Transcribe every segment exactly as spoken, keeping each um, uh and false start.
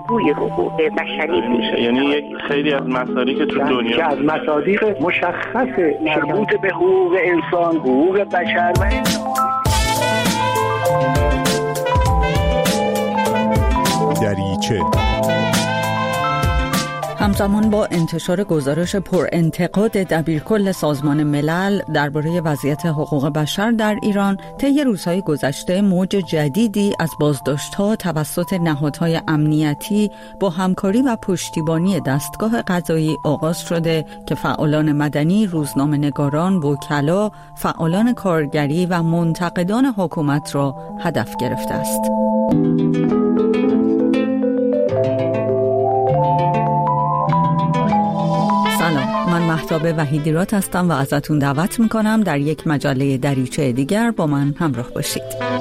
بازگوی حقوق بشری میشه. یعنی یک خیلی از مصادیق که تو دنیا که از مصادیق مشخص مربوط به حقوق انسان، حقوق بشر و دریچه. همزمان با انتشار گزارش پر انتقاد دبیرکل سازمان ملل درباره وضعیت حقوق بشر در ایران، طی روزهای گذشته موج جدیدی از بازداشت‌ها توسط نهادهای امنیتی با همکاری و پشتیبانی دستگاه قضایی آغاز شده که فعالان مدنی، روزنامه‌نگاران، وکلا، فعالان کارگری و منتقدان حکومت را هدف گرفته است. من مهتاب وحیدیرات هستم و ازتون دعوت میکنم در یک مجله دریچه دیگر با من همراه باشید.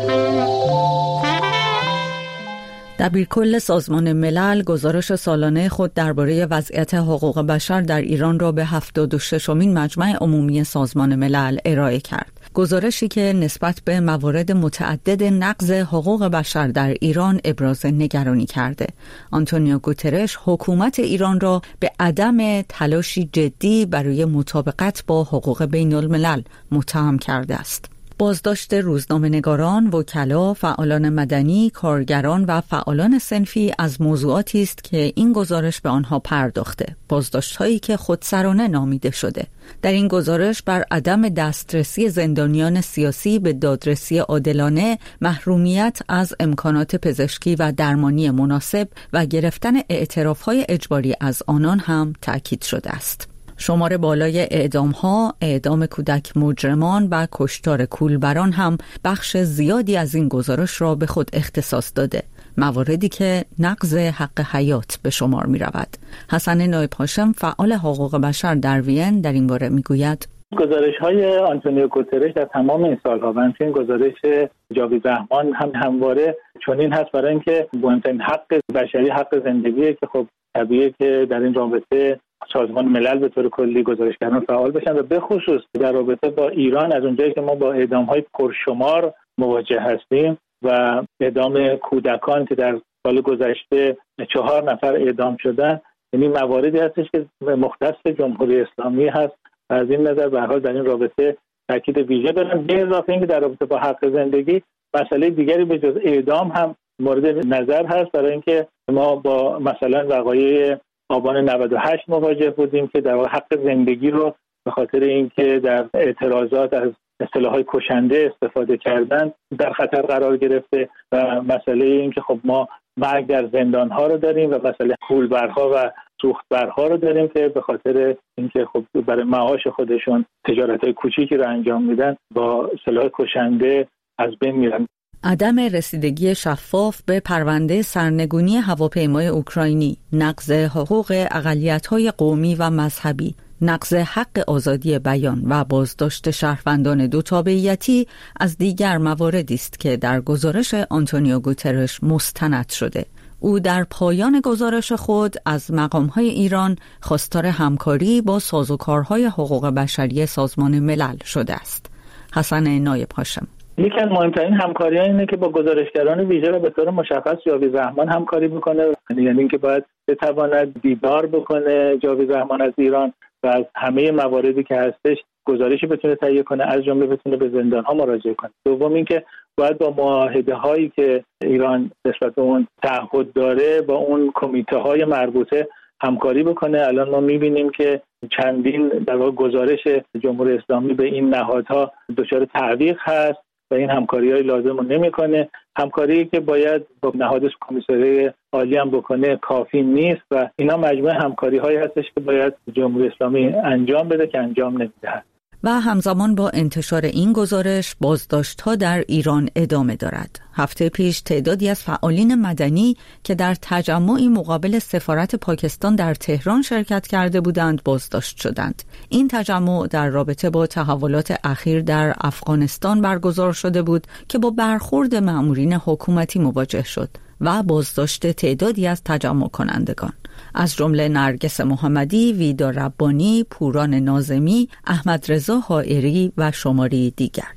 دبیرکل سازمان ملل گزارش سالانه خود درباره وضعیت حقوق بشر در ایران را به هفتاد و ششمین مجمع عمومی سازمان ملل ارائه کرد. گزارشی که نسبت به موارد متعدد نقض حقوق بشر در ایران ابراز نگرانی کرده. آنتونیو گوترش حکومت ایران را به عدم تلاشی جدی برای مطابقت با حقوق بین الملل متهم کرده است. بازداشت روزنامه‌نگاران، وکلا، فعالان مدنی، کارگران و فعالان صنفی از موضوعاتی است که این گزارش به آنها پرداخته. بازداشت‌هایی که خودسرانه نامیده شده. در این گزارش بر عدم دسترسی زندانیان سیاسی به دادرسی عادلانه، محرومیت از امکانات پزشکی و درمانی مناسب و گرفتن اعتراف‌های اجباری از آنان هم تأکید شده است. شمار بالای اعدام‌ها، اعدام کودک مجرمان و کشتار کولبران هم بخش زیادی از این گزارش را به خود اختصاص داده. مواردی که نقض حق حیات به شمار می رود. حسن نایب هاشم فعال حقوق بشر در وین در این باره می گوید: گزارش‌های آنتونیو گوترش در تمام این سال‌ها و همچنین گزارش جاوید رحمان هم همواره چنین هست، برای اینکه مهمترین حق بشری حق زندگیه که خب طبیعیه که در این رابطه سازمان ملل به طور کلی گزارشگران فعال بشن و به خصوص در رابطه با ایران از اونجایی که ما با اعدام‌های پرشمار مواجه هستیم و اعدام کودکان که در سال گذشته چهار نفر اعدام شدن، یعنی مواردی هستش که مختص جمهوری اسلامی هست. از این نظر به هر حال در این رابطه تاکید ویژه دارم. به اضافه اینکه در رابطه با حق زندگی مسئله دیگری به جز اعدام هم مورد نظر هست، برای اینکه ما با مثلا وقایع آبان نود و هشت مواجه بودیم که در واقع حق زندگی رو به خاطر اینکه در اعتراضات از اصطلاحات کشنده استفاده کردن در خطر قرار گرفته و مسئله اینکه خب ما مرگ در زندان‌ها رو داریم و مسئله کولبرها و سوختبرها رو داریم که به خاطر اینکه خب برای معاش خودشون تجارت‌های کوچیکی رو انجام میدن با سلاح کشنده از بین میرن. عدم رسیدگی شفاف به پرونده سرنگونی هواپیمای اوکراینی، نقض حقوق اقلیت‌های قومی و مذهبی، نقض حق آزادی بیان و بازداشت شهروندان دو تابعیتی از دیگر مواردی است که در گزارش آنتونیو گوترش مستند شده. او در پایان گزارش خود از مقام‌های ایران خواستار همکاری با سازوکارهای حقوق بشری سازمان ملل شده است. حسن نایب هاشم: یکی از مهمترین همکاری‌ها اینه که با گزارشگران ویژه و به طور مشخص جاوید رحمان همکاری بکنه، یعنی اینکه باید بتواند دیدار بکنه جاوید رحمان از ایران و از همه مواردی که هستش گزارشی بتونه تهیه کنه، از جمله بتونه به زندان‌ها مراجعه کنه. دوم اینکه باید با معاهده‌هایی که ایران نسبت به اون تعهد داره با اون کمیته‌های مربوطه همکاری بکنه. الان ما می‌بینیم که چندین در واقع گزارش جمهوری اسلامی به این نهادها دچار تعویق هست و این همکاری‌های لازم رو نمی‌کنه. همکاری که باید با نهاد کمیسیون عالی هم بکنه کافی نیست و اینا مجموعه همکاری‌هایی هستش که باید جمهوری اسلامی انجام بده که انجام نمی‌دهد. و همزمان با انتشار این گزارش بازداشت‌ها در ایران ادامه دارد. هفته پیش تعدادی از فعالین مدنی که در تجمعی مقابل سفارت پاکستان در تهران شرکت کرده بودند بازداشت شدند. این تجمع در رابطه با تحولات اخیر در افغانستان برگزار شده بود که با برخورد مأمورین حکومتی مواجه شد و بازداشت تعدادی از تجمع کنندگان، از جمله نرگس محمدی، ویدا ربانی، پوران ناظمی، احمد رضا حائری و شماری دیگر.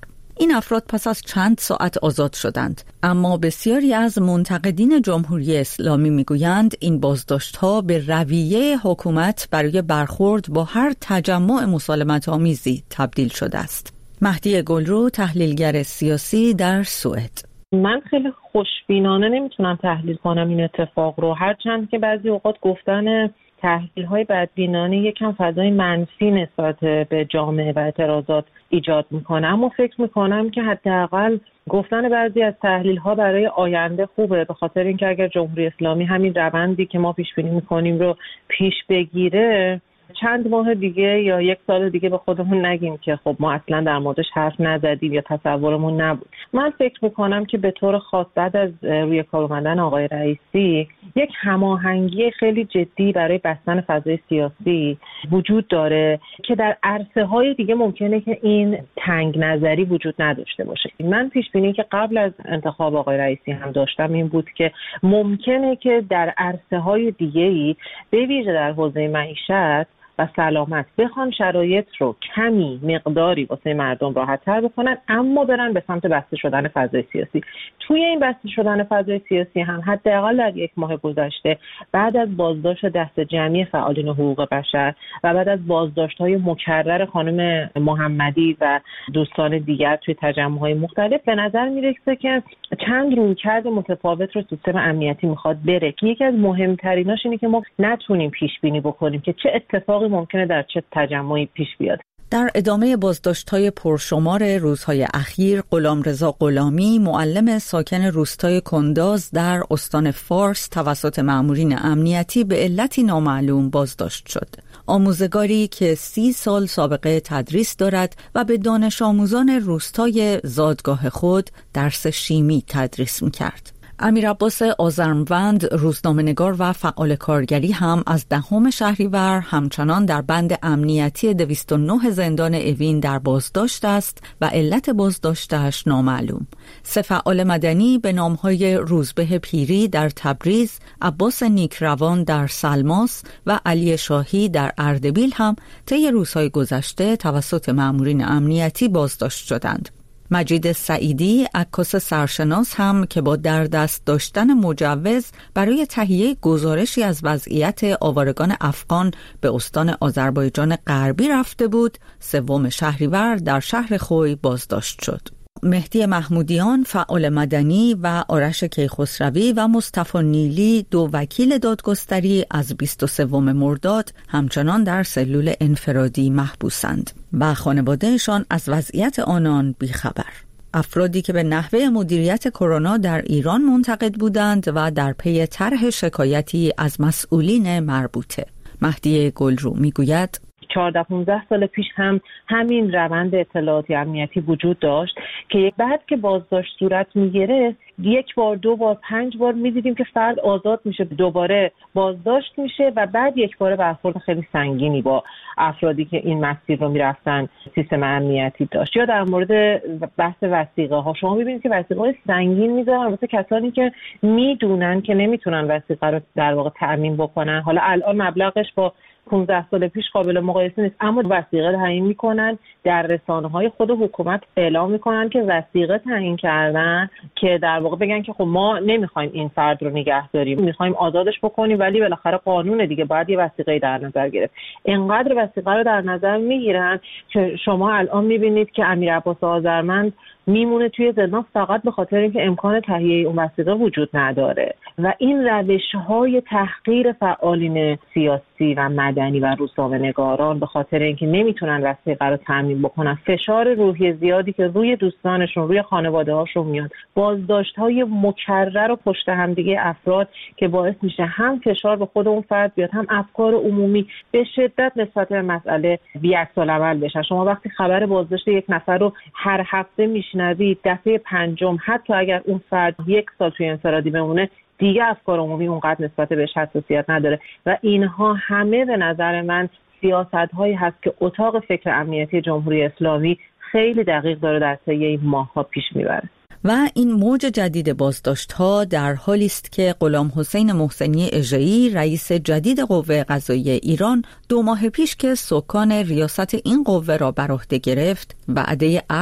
این افراد پس از چند ساعت آزاد شدند، اما بسیاری از منتقدین جمهوری اسلامی میگویند این بازداشت‌ها به رویه حکومت برای برخورد با هر تجمع مسالمت‌آمیزی تبدیل شده است. مهدی گلرو، تحلیلگر سیاسی در سوئد: من خیلی خوشبینانه نمیتونم تحلیل کنم این اتفاق رو، هرچند که بعضی اوقات گفتن تحلیل‌های بدبینانه یکم فضای منفی نسبت به جامعه و اعتراضات ایجاد میکنه، اما فکر میکنم که حداقل گفتن بعضی از تحلیل‌ها برای آینده خوبه، به خاطر اینکه اگر جمهوری اسلامی همین روندی که ما پیش بینی میکنیم رو پیش بگیره، چند ماه دیگه یا یک سال دیگه به خودمون نگیم که خب ما اصلا در موردش حرف نزدیم یا تصورمون نبود. من فکر میکنم که به طور خاص بعد از روی کار اومدن آقای رئیسی یک هماهنگی خیلی جدی برای بستن فضای سیاسی وجود داره که در عرصه‌های دیگه ممکنه که این تنگ نظری وجود نداشته باشه. من پیش بینی که قبل از انتخاب آقای رئیسی هم داشتم این بود که ممکنه که در عرصه‌های دیگه‌ای به ویژه در حوزه معیشت و سلامت بخوان شرایط رو کمی مقداری واسه مردم راحت‌تر بکنن، اما برن به سمت بسته شدن فضای سیاسی. توی این بسته شدن فضای سیاسی هم حداقل در یک ماه گذشته بعد از بازداشت دست جمعی فعالین حقوق بشر و بعد از بازداشت‌های مکرر خانم محمدی و دوستان دیگر توی تجمع‌های مختلف، به نظر میرسه که چند رویکرد متفاوت رو سیستم امنیتی میخواد بره که یکی از مهمتریناش اینه که ما نتونیم پیش بینی بکنیم که چه اتفاقی ممکنه در چه تجمعی پیش بیاد. در ادامه بازداشت‌های پرشمار روزهای اخیر، غلامرضا غلامی، معلم ساکن روستای کنداز در استان فارس توسط مأمورین امنیتی به علتی نامعلوم بازداشت شد. آموزگاری که سی سال سابقه تدریس دارد و به دانش آموزان روستای زادگاه خود درس شیمی تدریس می‌کرد. امیر عباس آذرموند، روزنامه‌نگار و فعال کارگری هم از دهم شهریور همچنان در بند امنیتی دویست و نه زندان اوین در بازداشت است و علت بازداشتش نامعلوم. سه فعال مدنی به نام‌های روزبه پیری در تبریز، عباس نیکروان در سلماس و علی شاهی در اردبیل هم طی روزهای گذشته توسط مأمورین امنیتی بازداشت شدند. مجید سعیدی، عکاس سرشناس هم که با در دست داشتن مجوز برای تهیه گزارشی از وضعیت آوارگان افغان به استان آذربایجان غربی رفته بود، سوم شهریور در شهر خوی بازداشت شد. مهدی محمودیان، فعال مدنی و آرش کیخسروی و مصطفی نیلی، دو وکیل دادگستری، از بیست و سوم مرداد همچنان در سلول انفرادی محبوسند و خانوادهشان از وضعیت آنان بیخبر. افرادی که به نحوه مدیریت کرونا در ایران منتقد بودند و در پی طرح شکایتی از مسئولین مربوطه. مهدی گلرو میگوید چهارده پانزده سال پیش هم همین روند اطلاعاتی امنیتی وجود داشت که بعد که بازداشت صورت میگیره یک بار دو بار پنج بار میدیدیم که فرد آزاد میشه، دوباره بازداشت میشه و بعد یک بار برخورد خیلی سنگینی با افرادی که این مسیر رو میرفتن سیستم امنیتی داشت. یا در مورد بحث وثیقه ها شما میبینید که وثیقه های سنگین میذارن واسه کسانی که میدونن که نمیتونن وثیقه رو در واقع تأمین بکنن. حالا الان مبلغش با پانزده سال پیش قابل مقایسه نیست، اما وثیقه تعیین میکنن، در رسانه‌های خود حکومت اعلام میکنن که وثیقه تعیین کردن که در واقع بگن که خب ما نمیخوایم این فرد رو نگه داریم، میخوایم آزادش بکنیم، ولی بالاخره قانون دیگه باید یه وثیقه در نظر گرفت. اینقدر وثیقه رو در نظر میگیرن که شما الان میبینید که امیر عباس آذرمند میمونه توی زندان فقط به خاطر اینکه امکان تهیه اون وثیقه وجود نداره و این روش‌های تحقیر فعالین سیاسی و مدنی و روزنامه‌نگاران به خاطر اینکه نمیتونن وثیقه رو تامین بکنن، فشار روحی زیادی که روی دوستانشون، روی خانواده‌هاشون میاد، بازداشت‌های مکرر و پشت هم دیگه افراد که باعث میشه هم فشار به خود اون فرد بیاد، هم افکار عمومی به شدت نسبت به مسئله بی‌عکس‌العمل بشن. شما وقتی خبر بازداشت یک نفر رو هر هفته میشنوید، دفعه پنجم حتی اگر اون فرد یک سال توی انفرادی بمونه دیگه افکار عمومی اونقدر نسبت بهش حساسیت نداره و اینها همه به نظر من سیاست‌هایی هست که اتاق فکر امنیتی جمهوری اسلامی خیلی دقیق داره در طی این ماه‌ها پیش میبره. و این موج جدید بازداشت‌ها در حالی است که غلام حسین محسنی اژه‌ای، رئیس جدید قوه قضاییه ایران، دو ماه پیش که سکان ریاست این قوه را بر عهده گرفت، وعده عفو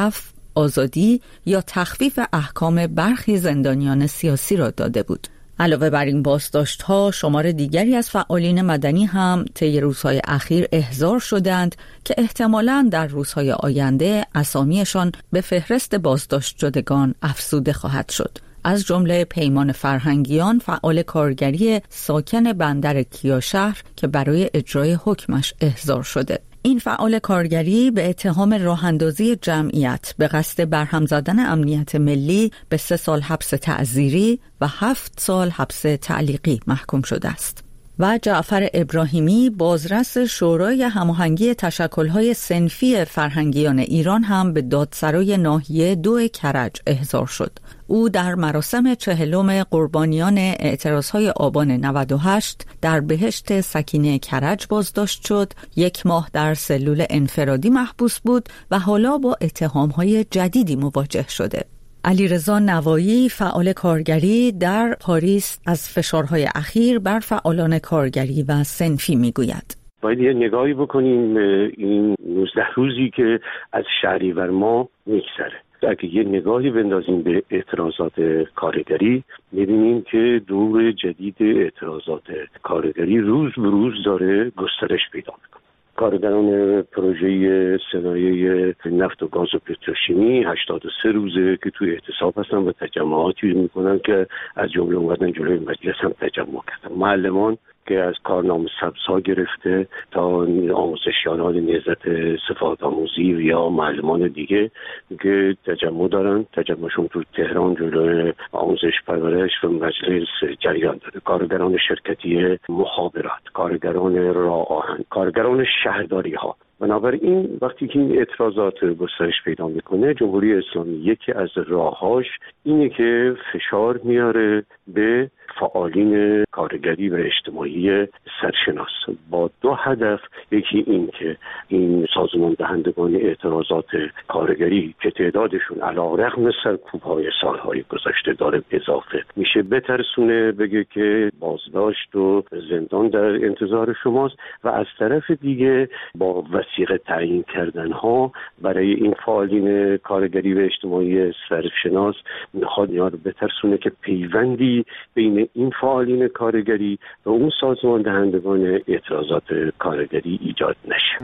آزادی یا تخفیف احکام برخی زندانیان سیاسی را داده بود. علاوه بر این بازداشت‌ها، شمار دیگری از فعالین مدنی هم طی روزهای اخیر احضار شدند که احتمالاً در روزهای آینده اسامیشان به فهرست بازداشت شدگان افزوده خواهد شد. از جمله پیمان فرهنگیان، فعال کارگری ساکن بندر کیاشهر که برای اجرای حکمش احضار شده. این فعال کارگری به اتهام راه‌اندازی جمعیت به قصد برهم زدن امنیت ملی به سه سال حبس تعزیری و هفت سال حبس تعلیقی محکوم شده است. و جعفر ابراهیمی، بازرس شورای هماهنگی تشکل‌های صنفی فرهنگیان ایران، هم به دادسرای ناحیه دو کرج احضار شد. او در مراسم چهلم قربانیان اعتراضهای آبان نود و هشت در بهشت سکینه کرج بازداشت شد، یک ماه در سلول انفرادی محبوس بود و حالا با اتهام‌های جدیدی مواجه شده. علیرضا نوایی، فعال کارگری در پاریس، از فشارهای اخیر بر فعالان کارگری و صنفی میگوید: باید یه نگاهی بکنیم به این نوزده روزی که از شهریور ماه میگذره. اگه یه نگاهی بندازیم به اعتراضات کارگری، می‌بینیم که دور جدید اعتراضات کارگری روز به روز داره گسترش پیدا میکنه. کارگران پروژه صنایع نفت و گاز و پتروشیمی هشتاد و سه روزه که توی اعتصاب هستن و تجمعاتی میکنن که از جمله اومدن جلوی مجلس هم تجمع کردن. معلمان که از کارنامه سبزها گرفته تا آموزشیاران نهضت صفات آموزی یا معلمان دیگه که تجمع دارن، تجمعشون تو تهران جلوی آموزش پرورش و مجلس جریان داره. کارگران شرکتی مخابرات، کارگران راه آهن، کارگران شهرداری ها. بنابراین وقتی که این اعتراضات گسترش پیدا میکنه، جمهوری اسلامی یکی از راهاش اینه که فشار میاره به فعالین کارگری و اجتماعی سرشناس با دو هدف. یکی این که این سازمان دهندگان اعتراضات کارگری که تعدادشون علیرغم سرکوب‌های سالهای گذشته داره اضافه میشه، بترسونه بگه که بازداشت و زندان در انتظار شماست، و از طرف دیگه با وثیقه تعیین کردن ها برای این فعالین کارگری و اجتماعی سرشناس میخواد اینا رو بترسونه که پیوندی بین این فعالین کارگری و اون سازمان دهندگان اعتراضات کارگری ایجاد نشه.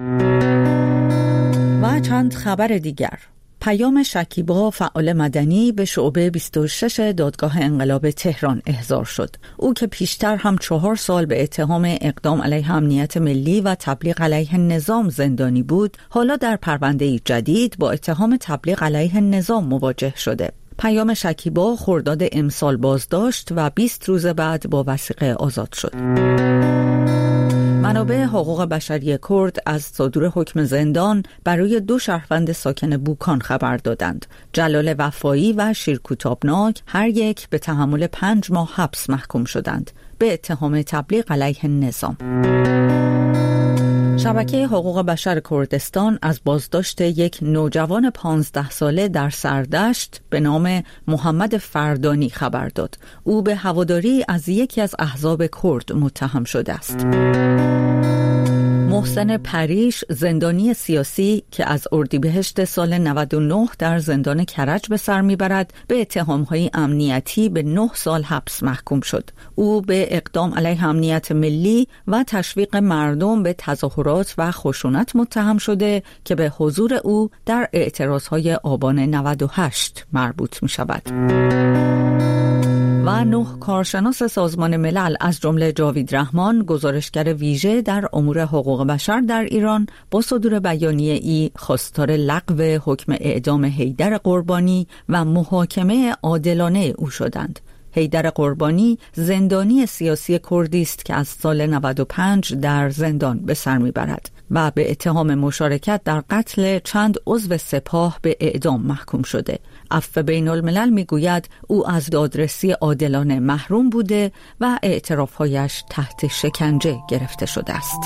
و چند خبر دیگر. پیام شکیبا، فعال مدنی، به شعبه بیست و شش دادگاه انقلاب تهران احضار شد. او که پیشتر هم چهار سال به اتهام اقدام علیه امنیت ملی و تبلیغ علیه نظام زندانی بود، حالا در پرونده‌ای جدید با اتهام تبلیغ علیه نظام مواجه شده. پیام شکیبا خرداد امسال بازداشت و بیست روز بعد با وثیقه آزاد شد. منابع حقوق بشری کرد از صدور حکم زندان برای دو شهروند ساکن بوکان خبر دادند. جلال وفایی و شیرکو تابناک هر یک به تحمل پنج ماه حبس محکوم شدند به اتهام تبلیغ علیه نظام. شبکه حقوق بشر کردستان از بازداشت یک نوجوان پانزده ساله در سردشت به نام محمد فردانی خبر داد. او به هواداری از یکی از احزاب کرد متهم شده است. محسن پریش، زندانی سیاسی که از اردیبهشت سال نود و نه در زندان کرج به سر میبرد، به اتهام‌های امنیتی به نه سال حبس محکوم شد. او به اقدام علیه امنیت ملی و تشویق مردم به تظاهرات و خشونت متهم شده که به حضور او در اعتراضهای آبان نود و هشت مربوط می شود. و نه کارشناس سازمان ملل از جمله جاوید رحمان، گزارشگر ویژه در امور حقوق بشر در ایران، با صدور بیانیه ای خواستار لغو حکم اعدام حیدر قربانی و محاکمه عادلانه او شدند. حیدر قربانی زندانی سیاسی کردی است که از سال نود و پنج در زندان به سر میبرد و به اتهام مشارکت در قتل چند عضو سپاه به اعدام محکوم شده. عفو بین الملل میگوید او از دادرسی عادلانه محروم بوده و اعترافهایش تحت شکنجه گرفته شده است.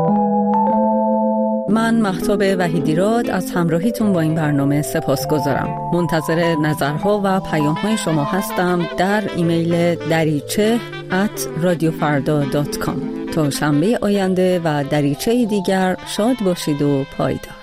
من مهتاب وحیدیراد از همراهیتون با این برنامه سپاسگزارم. منتظر نظرها و پیام‌های شما هستم در ایمیل دریچه ات رادیو فردا دات کام. تا شنبه آینده و دریچه دیگر شاد باشید و پایدار.